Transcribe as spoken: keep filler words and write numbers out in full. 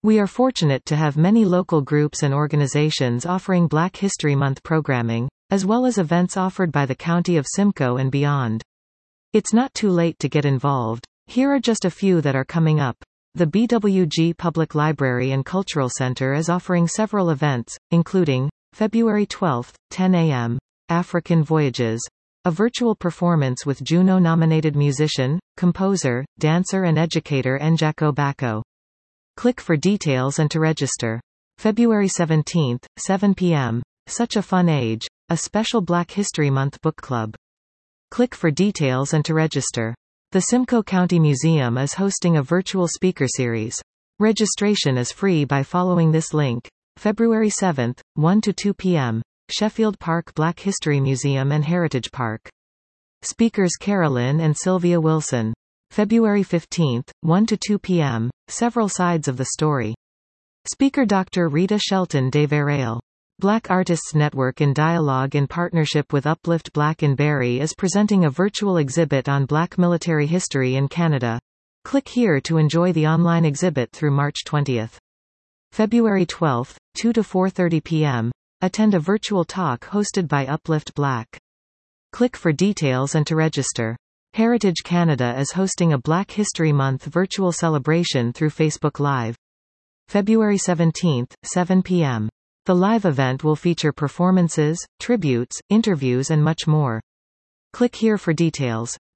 We are fortunate to have many local groups and organizations offering Black History Month programming, as well as events offered by the County of Simcoe and beyond. It's not too late to get involved. Here are just a few that are coming up. The B W G Public Library and Cultural Center is offering several events, including February twelfth, ten a m, African Voyages, a virtual performance with Juno-nominated musician, composer, dancer and educator Njako Bako. Click for details and to register. February seventeenth, seven p m, Such a Fun Age, a special Black History Month book club. Click for details and to register. The Simcoe County Museum is hosting a virtual speaker series. Registration is free by following this link. February seventh, one to two p m, Sheffield Park Black History Museum and Heritage Park. Speakers Carolyn and Sylvia Wilson. February fifteenth, one to two p m, Several Sides of the Story. Speaker Doctor Rita Shelton de Verrail. Black Artists Network in Dialogue in partnership with Uplift Black in Barrie is presenting a virtual exhibit on Black military history in Canada. Click here to enjoy the online exhibit through March twentieth. February twelfth, two to four thirty p m, attend a virtual talk hosted by Uplift Black. Click for details and to register. Heritage Canada is hosting a Black History Month virtual celebration through Facebook Live. February seventeenth, seven p m. The live event will feature performances, tributes, interviews and much more. Click here for details.